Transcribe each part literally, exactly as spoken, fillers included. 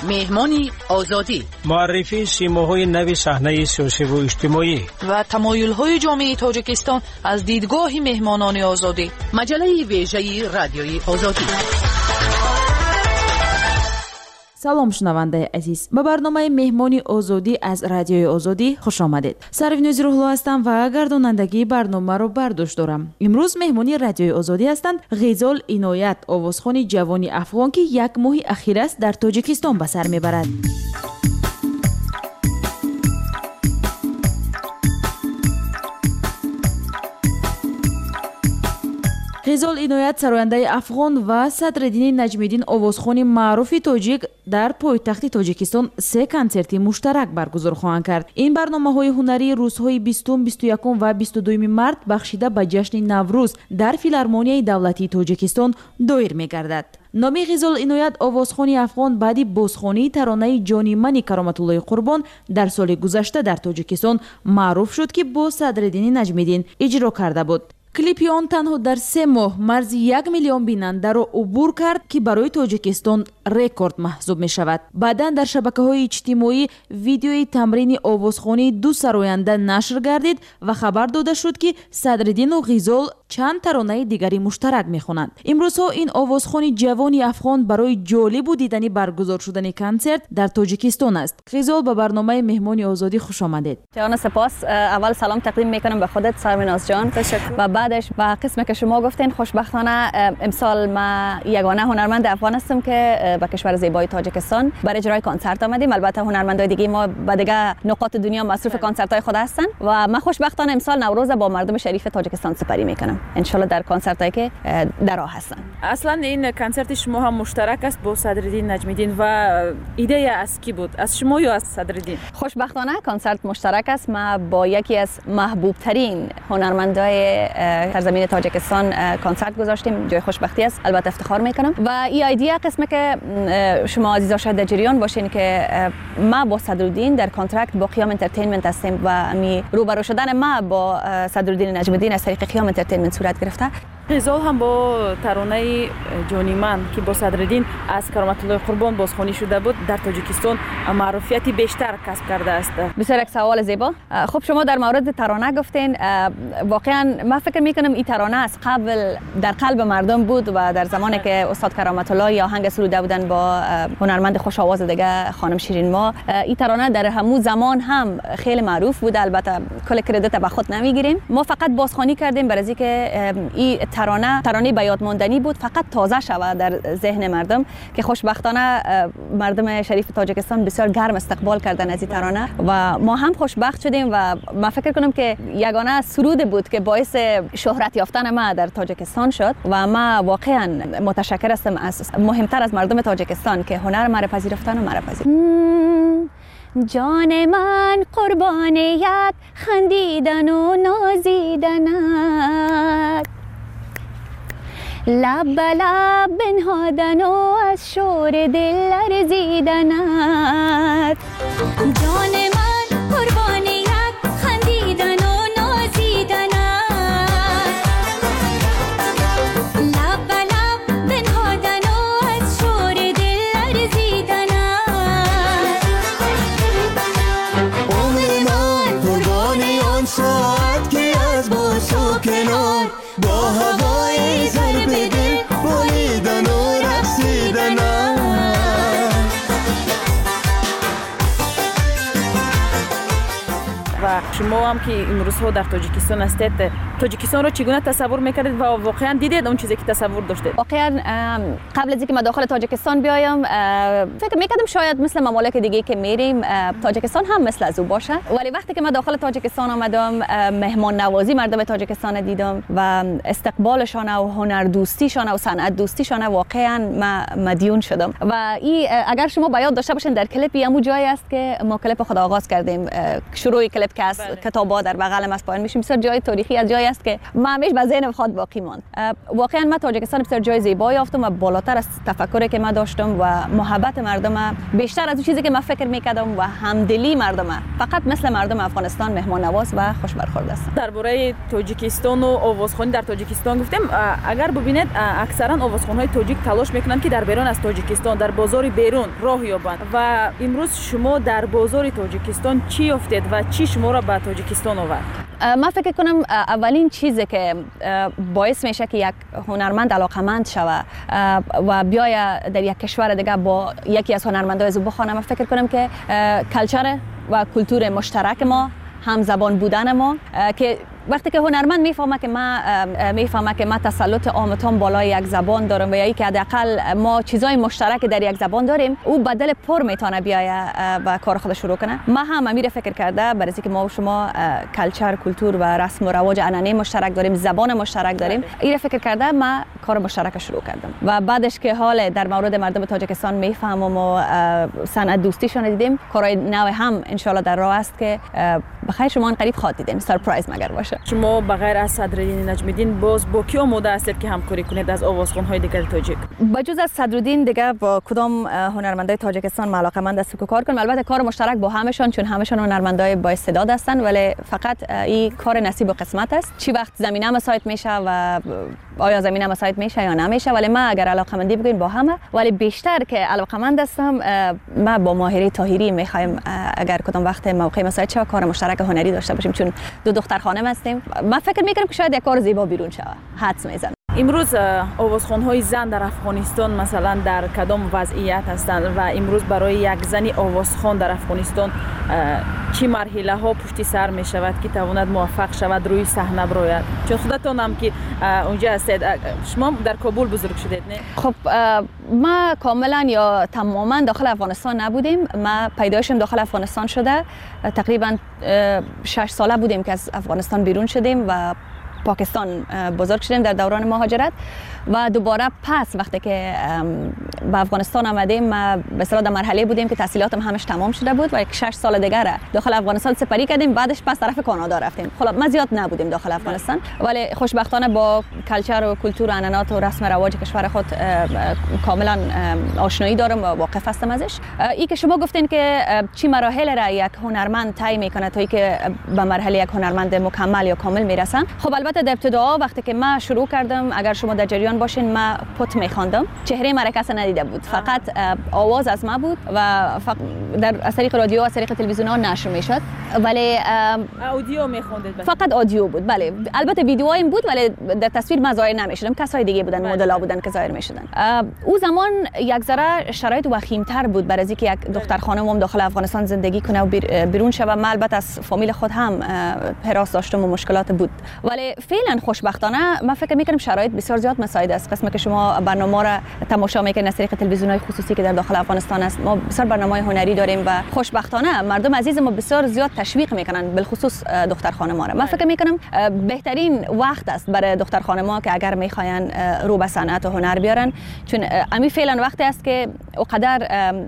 مهمانی آزادی، معرفی سیماهای نوی صحنه سیاسی و اجتماعی و تمایل‌های جامعه تاجیکستان از دیدگاه مهمانان آزادی. مجله ویژه رادیوی آزادی. سلام شنونده عزیز، به برنامه مهمانی آزادی از رادیوی آزادی خوش آمدید. سروینوز روحلو هستم و گردانندگی برنامه رو بر دوش دارم. امروز مهمانی رادیوی آزادی هستند غزال عنایت، آوازخوان جوانی افغان که یک ماه اخیر است در تاجیکستان به سر میبرد. غزال عنایت سراینده افغان و صدرالدین نجمیدین آوازخوان معروف تاجیک در پایتخت تاجیکستان سه کنسرت مشترک برگزار خواهند کرد. این برنامه‌های هنری روزهای بیستم، بیست و یکم و بیست و دوم مارس بخشیده به جشن نوروز در فیلارمونیای دولتی تاجیکستان دایر می‌گردد. نامی غزال عنایت آوازخوان افغان بعدی بازخوانی ترانه جانی من کرامت الله قربان در سال گذشته در تاجیکستان معروف شد که با صدرالدین نجمیدین اجرا کرده بود. کلیپی آن تنها در سه ماه مرز یک میلیون بیننده را عبور کرد که برای تاجیکستان رکورد محسوب می شود. بعداً در شبکه‌های اجتماعی ویدیوی تمرین آوازخوانی دو سراینده نشر گردید و خبر داده شد که صدرالدین و غزال چند ترانه دیگری مشترک می‌خوانند. امروزها این آوازخوان جوانی افغان برای جالب و دیدنی برگزار شدن کنسرت در تاجیکستان است. غزال به برنامه مهمانی آزادی خوش آمدید. جان سپاس. اول سلام تقدیم می‌کنم به خودت سرمناز جان. تشکر. و بعدش به قسمی که شما گفتین، خوشبختانه امسال ما یگانه هنرمند افغان هستم که به کشور زیبای تاجیکستان برای اجرای کنسرت آمدیم. البته هنرمندای دیگه ما به دیگه نقاط دنیا مصروف کنسرت‌های خود هستن و من خوشبختانه امسال نوروز با مردم شریف تاجیکستان سپری می‌کنم. ان شاء الله در کنسرتایی که در راه هستن. اصلا این کنسرت شما هم مشترک است با صدرالدین نجمیدین و ایده از کی بود؟ از شما یا از صدرالدین؟ خوشبختانه کنسرت مشترک است. ما با یکی از محبوب ترین هنرمندای سرزمین تاجیکستان کنسرت گذاشتیم. جای خوشبختی است، البته افتخار میکنم. و این ایده قسمه که شما عزیزا شاید در جریان باشین که ما با صدرالدین در کانترکت با قیام انترتینمنت هستیم و می روبرو شدن ما با صدرالدین نجمیدین از طریق قیام انترتینمنت صورت گرفته. غزال هم با ترانه جانی من که با صدرالدین از کرامت الله قربان بازخوانی شده بود در تاجیکستان معروفیتی بیشتر کسب کرده است. بسیار یک سوال زیبا. خب شما در مورد ترانه گفتین، واقعا من فکر میکنم این ترانه از قبل در قلب مردم بود و در زمانی که استاد کرامت الله یا آهنگ سروده بودن با هنرمند خوش آواز دیگه خانم شیرین ما، این ترانه در همون زمان هم خیلی معروف بود. البته کل کردیت به خود نمیگیریم، ما فقط بازخوانی کردیم برای اینکه این ترانه ترانه به یاد ماندنی بود، فقط تازه شود در ذهن مردم که خوشبختانه مردم شریف تاجیکستان بسیار گرم استقبال کردن از این ترانه و ما هم خوشبخت شدیم و من فکر کنم که یگانه سرود بود که باعث شهرت یافتن ما در تاجیکستان شد و ما واقعا متشکر هستم از مهمتر از مردم تاجیکستان که هنر ما را پذیرفتن و ما را پذیرفتن. جان من قربانیت خندیدن و نازیدنت، لب به لب بنهادن و از شور دل لرزیدنت. جان من قربانیت خندیدن و نازیدنت، لب به لب بنهادن و از شور دل لرزیدنت. عمر من قربانی آن ساعت که از باش و کنار با هوای ضرب دل بالیدن و رقصیدن. و شما هم که امروزها در تاجیکستان هستید، تاجیکستان رو چگونه تصور میکردید و واقعا دیدید اون چیزی که تصور داشتید؟ واقعا قبل از اینکه ما داخل تاجیکستان بیایم فکر میکردم شاید مثل ممالک دیگه که میریم تاجیکستان هم مثل از او باشه، ولی وقتی که ما داخل تاجیکستان آمدم مهمان نوازی مردم تاجیکستان دیدم و استقبالشان و هنر دوستیشان و صنعت دوستیشان واقعا ما مدیون شدم. و این اگر شما به یاد داشته باشین در کلیپ همون جایی است که ما کلیپ خود آغاز کردیم، شروع کلیپ که است کتاب‌ها در بغلم از پایین میشیم. بسیار جای تاریخی از جایی است که ما همیشه به ذهن خود باقی ماند. واقعا من تاجیکستان بسیار جای زیبایی یافتم و بالاتر از تفکری که من داشتم و محبت مردم بیشتر از اون چیزی که من فکر میکردم و همدلی مردم فقط مثل مردم افغانستان مهمان نواز و خوش برخورد است. درباره تاجیکستان و آوازخوانی در تاجیکستان گفتیم. اگر ببینید اکثرا آوازخوان‌های تاجیک تلاش میکنند که در بیرون از تاجیکستان در بازار بیرون راه یابند و امروز شما در بازار تاجیکستان چی افتید و چی شما را به تاجیکستان آورد؟ من فکر کنم اولین چیزی که باعث میشه که یک هنرمند علاقمند شوه و بیاید در یک کشور دیگه با یکی از هنرمندای زو بخونه، من فکر کنم که کلچر و کلتور مشترک ما، هم زبان بودن ما، که وقتی که هنرمند میفهمه که ما میفهمه که ما تسلط عامتان بالای یک زبان دارم و یا اینکه حداقل ما چیزای مشترک در یک زبان داریم، او بدل پر میتونه بیاید و کار خودش شروع کنه. ما هم امیر فکر کرده برای اینکه ما و شما کلچر، کلتور و رسم و رواج عنعنه مشترک داریم، زبان مشترک داریم، این فکر کرده ما کار مشترک شروع کردم و بعدش که حال در مورد مردم تاجیکستان میفهمم و صنعت دوستیشون دیدیم، کارهای نو هم ان شاء الله در راه است که بخیر شما ان قریب خواهید دیدین، سرپرایز مگر باشه. شما بغیر از صدرالدین نجمیدین باز با کی آماده هستید که همکاری کنید از آوازخوان‌های دیگر تاجیک؟ بجز از صدرالدین دیگه با کدام هنرمندای تاجیکستان علاقه‌مند است که کار کنم. البته کار مشترک با همشون، چون همشون هنرمندای با استعداد هستن، ولی فقط این کار نصیب و قسمت است. چی وقت زمینه مساعد میشه و آیا زمینه مساعد میشه یا نمیشه، ولی ما اگر علاقه‌مندی بگیم با همه، ولی بیشتر که علاقه‌مند هستم ما با ماهره طاهری میخوایم اگر کدام وقت موقع مساعد شه کار مشترک هنری داشته باشیم، چون دو دختر خانم هستیم. من فکر میکنم که شاید یک کار زیبا بیرون شه. حدس میزنم. امروز آوازخوان‌های زن در افغانستان مثلا در کدام وضعیت هستند و امروز برای یک زنی آوازخوان در افغانستان چی مرحله ها پشت سر می شود که تواند موفق شود روی صحنه براید؟ چون خودتون هم که اونجا هستید، شما در کابل بزرگ شدید نه؟ خب ما کاملا یا تماما داخل افغانستان نبودیم. ما پیدایشم داخل افغانستان شده، تقریبا شش ساله بودیم که از افغانستان بیرون شدیم و پاکستان بزرگ شدیم در دوران مهاجرت و دوباره پس وقتی که به افغانستان آمدیم ما به اصطلاح در مرحله بودیم که تحصیلاتم همش تمام شده بود و یک شش سال دیگه داخل افغانستان سپری کردیم، بعدش پس طرف کانادا رفتیم. خب ما زیاد نبودیم داخل افغانستان، ولی خوشبختانه با کلچر و کلتور و عنعنات و رسم و رواج کشور خود کاملا آشنایی دارم و واقف هستم ازش. این که شما گفتین که چی مراحل را یک هنرمند طی میکنه تا اینکه به مرحله یک هنرمند مکمل یا کامل میرسن. خب البته در ابتدا وقتی که ما شروع کردم، اگر شما در جریان باشین، ما پت میخواندم، چهره مرا کس ندیده بود، فقط آواز از ما بود و در از طریق رادیو و از طریق تلویزیون ها نشر میشد، ولی اودیو میخوندید؟ فقط آدیو بود. بله البته ویدیوهایم بود ولی در تصویر ما ظاهر نمیشدم، کسای دیگه بودن، مدل‌ها بودن که ظاهر میشدن. او زمان یک ذره شرایط وخیم‌تر بود برای اینکه یک دختر خانم داخل افغانستان زندگی کنه و بیرون شه. ما البته از فامیل خود هم حراس داشتم و مشکلات بود، ولی فعلا خوشبختانه من فکر میکنم شرایط بسیار زیاد مساعد است. قسمی که شما برنامه را تماشا میکنید از طریق تلویزیون‌های خصوصی که در داخل افغانستان است، ما بسیار برنامه‌های هنری داریم و خوشبختانه مردم عزیز ما بسیار زیاد تشویق میکنن، بالخصوص دختر خانم‌ها را. من فکر میکنم بهترین وقت است برای دختر خانم‌ها که اگر میخواین رو به صنعت و هنر بیارن، چون امی فعلا وقتی است که اونقدر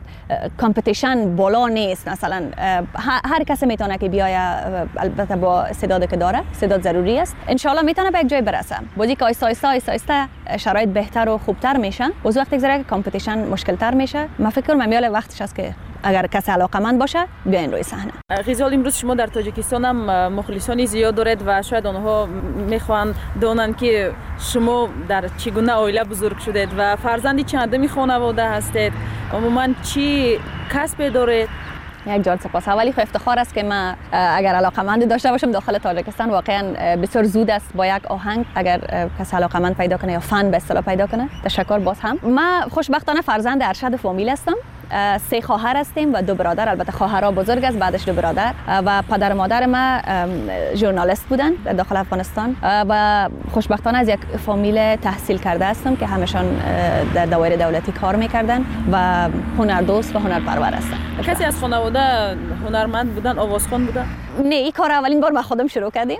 کامپتیشن بالا نیست. مثلا هر کسی میتونه که بیاید، البته با استعدادی که داره، استعداد ضروری است، ان شاء الله میتونه به یک جای برسه. بازی که آیسته آیسته آیسته آیسته شرایط بهتر و خوبتر میشه، از وقتی که کامپتیشن مشکل‌تر میشه، من فکر کنم میال وقتش است که اگر کسی علاقه‌مند باشه بیاین روی صحنه. غزال، امروز شما در تاجیکستان هم مخلصانی زیاد دارید و شاید آنها میخوان دونن که شما در چگونه عائله بزرگ شدید و فرزندی چندمی خانواده هستید، عموما چی کسب دارید؟ یک جان سپاس. اولی خو افتخار است که من اگر علاقه‌مند داشته باشم داخل تاجیکستان. واقعا بسیار زود است با یک آهنگ اگر کسی علاقه‌مند پیدا کنه یا فن به اصطلاح پیدا کنه. تشکر باز هم. من خوشبختانه فرزند ارشد فامیل هستم. سه خواهر هستیم و دو برادر. البته خواهرها بزرگ است، بعدش دو برادر، و پدر مادر ما ژورنالیست بودن در داخل افغانستان و خوشبختانه از یک فامیل تحصیل کرده هستم که همشان در دوایر دولتی کار میکردن و هنردوست و هنرپرور هستن. کسی از خانواده هنرمند بودن، آوازخوان بودن؟ نه، این کار اولین بار ما خودم شروع کردیم.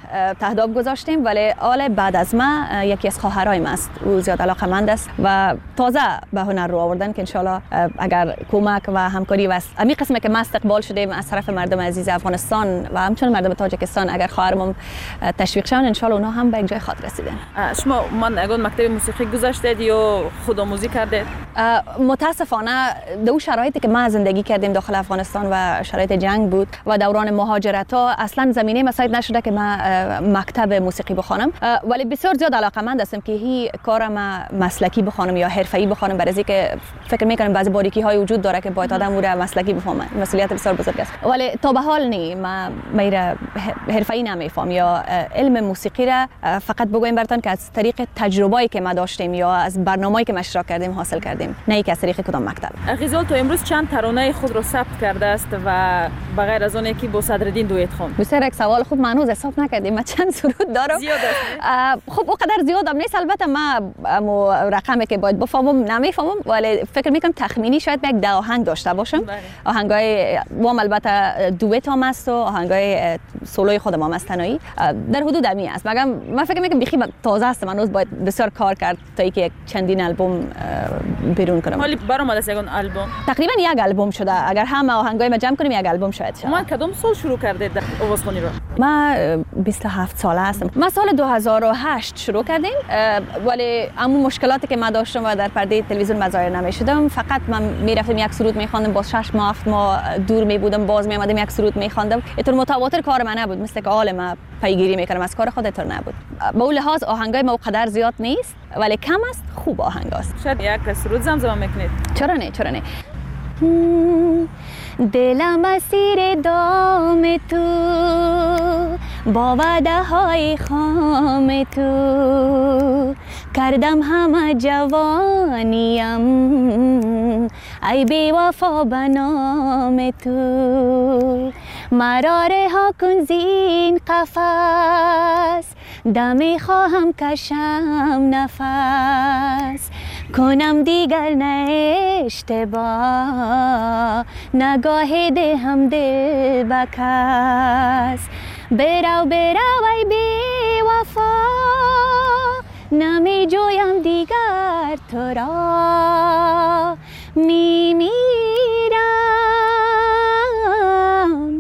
تهداب گذاشتیم، ولی آل بعد از ما یکی از خواهرای است، او زیاد علاقمند است و تازه به هنر رو آوردن که انشالله اگر کمک و همکاری و امی قسمه که ما استقبال شدیم از طرف مردم عزیز افغانستان و همچنین مردم تاجیکستان، اگر خواهرمون تشویق شون انشالله اونها هم به یک جای خاطر رسیدن. شما من اگه مکتب موسیقی گذاشتید یا خودآموزی کردید؟ متاسفانه دو شرایطی که ما زندگی کردیم داخل افغانستان و شرایط جنگ بود و دوران مهاجرت ها اصلا زمینه مساعد نشده که ما مکتب موسیقی بخوانم، ولی بسیار زیاد علاقمند هستم که هی کار ما مسلکی بخوانم یا حرفه‌ای بخوانم، برای اینکه فکر میکنم بعضی باریکی های وجود داره که باید آدم رو مسلکی بفهمه، مسئولیت بسیار بزرگ است، ولی تا به حال نی ما میره حرفه‌ای نمیفهم یا علم موسیقی را فقط بگویم براتون که از طریق تجربه‌ای که ما داشتیم یا از برنامه‌ای که ما اشتراک کردیم حاصل کردیم، نه اینکه از طریق کدام مکتب. غزال تا امروز چند ترانه خود رو ثبت کرده است و بغیر از اون یکی با صدرالدین دویت خواند؟ بسیار یک سوال خوب، ما هنوز حساب نکردیم ما چند سرود دارم. زیاد است. خب اونقدر زیاد هم نیست، البته ما رقمی که باید بفهمم نمیفهمم، ولی فکر میکنم تخمینی شاید یک ده آهنگ داشته باشم. آهنگای وام البته دویت هم است و آهنگای سولوی خودم هم است تنهایی، در حدود امی است. مگم من فکر میکنم بیخی تازه است، من هنوز باید بسیار کار کرد تا اینکه یک چندین البوم بیرون کنم. ولی برآمده است یک البوم؟ تقریبا یک البوم شده، اگر همه آهنگای ما جمع کنیم یک البوم شاید شه. من کدام سال شروع کردید آوازخوانی رو؟ ما بیست و هفت ساله هستم. ما سال دو هزار و هشت شروع کردیم، ولی اما مشکلاتی که ما داشتم و در پرده تلویزیون ظاهر نمی‌شدم، فقط من میرفتم یک سرود می‌خواندم، باز شش ماه هفت ماه دور می بودم، باز می‌آمدم یک سرود می‌خواندم. اینطور متواتر کار من نبود، مثل که حال ما پیگیری می‌کردم از کار خود اینطور نبود. به اون لحاظ آهنگای ما قدر زیاد نیست، ولی کم است، خوب آهنگ است. شاید یک سرود زمزمه می‌کنید؟ چرا نه چرا نه. دلم اسیر دام تو، با وعده های خام تو، کردم همه جوانیم ای بی وفا به نام تو، مرا رها کن زین قفس، دمی خواهم کشم نفس، کنم دیگر نه اشتباه، نگاه ده هم دل بکس، برو برو ای بی وفا، نمی جویم دیگر تو را، می میرم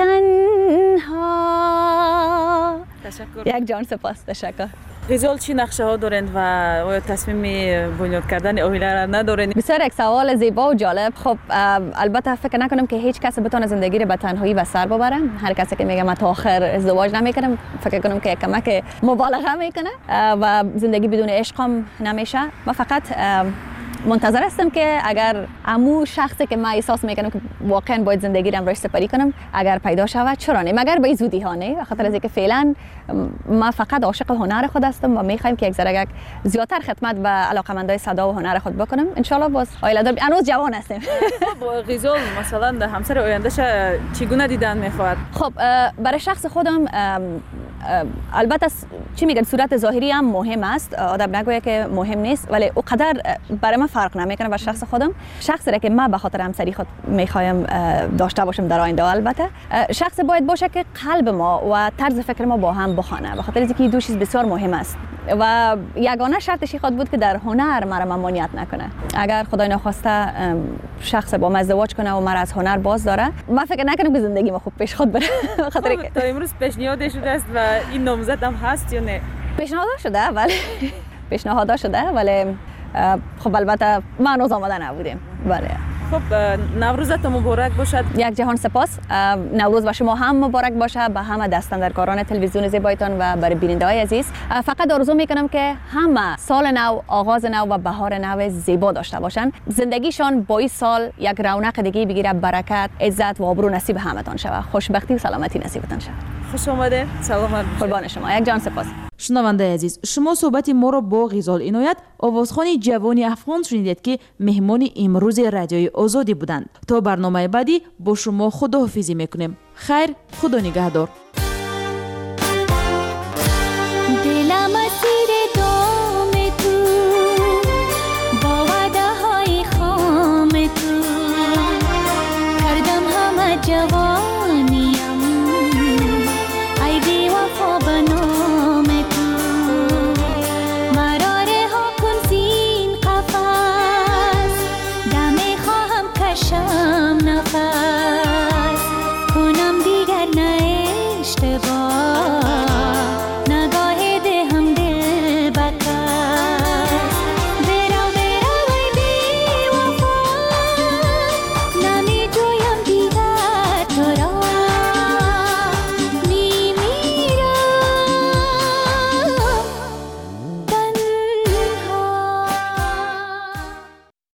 تنها. تشکر. یک جان سپاس. تشکر. غزال چی نقشه ها دارند و آیا تصمیم بنیاد کردن اویله را ندارند؟ بسیار یک سوال زیبا و جالب. خب البته فکر نکنم که هیچ کس بتونه زندگی رو به تنهایی به سر ببره. هر کسی که میگه من تا آخر ازدواج نمیکنم، فکر کنم که کمک مبالغه میکنه و زندگی بدون عشق هم نمیشه. من فقط منتظر هستم که اگر امو شخصی که من احساس میکنم که واقعا باید زندگی رو امروز سپری کنم اگر پیدا شود، چرا نه، مگر به زودی ها نه، بخاطر از اینکه فعلا ما فقط عاشق هنر خود هستم و میخوایم که یک ذره زیادتر خدمت به علاقمندای صدا و هنر خود بکنم. ان شاء الله باز عائله دار هنوز جوان هستیم. خب غزال مثلا همسر آیندهش چگونه دیدن میخواد؟ خب برای شخص خودم البته چی میگن صورت ظاهری هم مهم است، آدم نگویه که مهم نیست، ولی اونقدر برای من فرق نمیکنه بر شخص خودم. شخصی را که من به خاطر همسری خود میخوایم داشته باشم در آینده، البته شخص باید باشه که قلب ما و طرز فکر ما با هم بخوانه، به خاطر اینکه دو چیز بسیار مهم است و یگانه شرطش خود بود که در هنر مرا ممانعت نکنه. اگر خدای نخواسته شخص با من ازدواج کنه و مرا از هنر باز داره، من فکر نکنم که زندگی ما خوب پیش خود بره. خاطر تا امروز پیشنهاد شده است و این نامزد هم هست یا نه؟ پیشنهاد شده ولی پیشنهاد شده ولی خب البته ما هنوز آماده نبودیم. بله. خب نوروزتون مبارک باشد. یک جهان سپاس. نوروز به شما هم مبارک باشه، به همه دستاندرکاران تلویزیون زیبایتان و برای بیننده‌های عزیز. فقط آرزو میکنم که همه سال نو، آغاز نو و بهار نو زیبا داشته باشن، زندگیشان با این سال یک رونق دیگه بگیره، برکت، عزت و آبرو نصیب همتون شود، خوشبختی و سلامتی نصیبتان شود. خوش آمده. سلامت. قربان شما. یک جان سپاس. شنونده عزیز، شما صحبت ما را با غزال عنایت، آوازخوان جوانی افغان شنیدید که مهمان امروز رادیوی آزادی بودند. تا برنامه بعدی با شما خداحافظی میکنیم. خیر، خدا نگهدار.